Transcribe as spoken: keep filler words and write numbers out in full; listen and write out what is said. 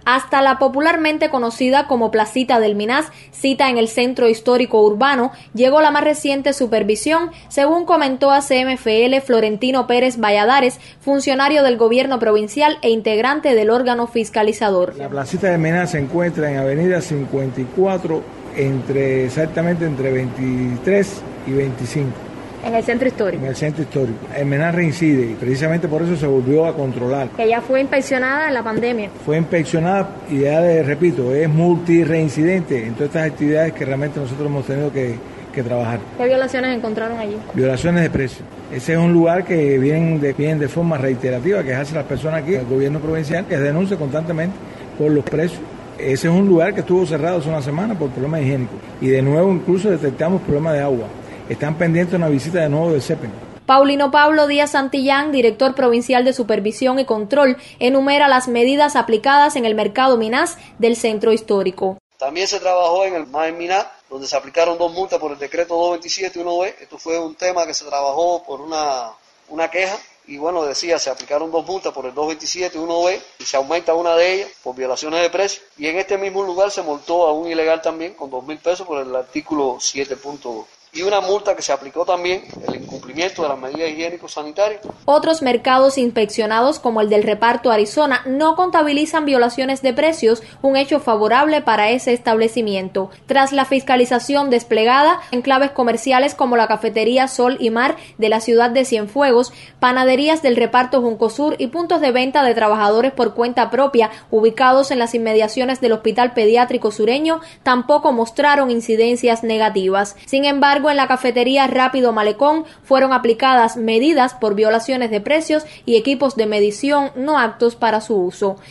hasta la popularmente conocida como Placita del Minás, cita en el centro histórico urbano, llegó la más reciente supervisión, según comentó a C M F L Florentino Pérez Valladares, funcionario del gobierno provincial e integrante del órgano fiscalizador. La Placita del Minás se encuentra en avenida cincuenta y cuatro, entre exactamente entre veintitrés y veinticinco. En el centro histórico. En el centro histórico. El Minás reincide y precisamente por eso se volvió a controlar. Que ya fue inspeccionada en la pandemia. Fue inspeccionada y ya, les repito, es multireincidente en todas estas actividades que realmente nosotros hemos tenido que, que trabajar. ¿Qué violaciones encontraron allí? Violaciones de precios. Ese es un lugar que vienen de, vienen de forma reiterativa, que hace las personas aquí, el gobierno provincial, que denuncia constantemente por los precios. Ese es un lugar que estuvo cerrado hace una semana por problemas higiénicos. Y de nuevo incluso detectamos problemas de agua. Están pendientes de una visita de nuevo del CEPEN. Paulino Pablo Díaz Santillán, director provincial de Supervisión y Control, enumera las medidas aplicadas en el mercado Minás del centro histórico. También se trabajó en el M A E Minás, donde se aplicaron dos multas por el decreto doscientos veintisiete y uno B. Esto fue un tema que se trabajó por una, una queja. Y bueno, decía, se aplicaron dos multas por el doscientos veintisiete y uno B y se aumenta una de ellas por violaciones de precios. Y en este mismo lugar se multó a un ilegal también con dos mil pesos por el artículo siete punto dos. Y una multa que se aplicó también, el incumplimiento de las medidas higiénico-sanitarias. Otros mercados inspeccionados, como el del Reparto Arizona, no contabilizan violaciones de precios, un hecho favorable para ese establecimiento. Tras la fiscalización desplegada, enclaves comerciales como la cafetería Sol y Mar de la ciudad de Cienfuegos, panaderías del Reparto Juncosur y puntos de venta de trabajadores por cuenta propia ubicados en las inmediaciones del Hospital Pediátrico Sureño, tampoco mostraron incidencias negativas. Sin embargo, en la cafetería Rápido Malecón fueron aplicadas medidas por violaciones de precios y equipos de medición no aptos para su uso.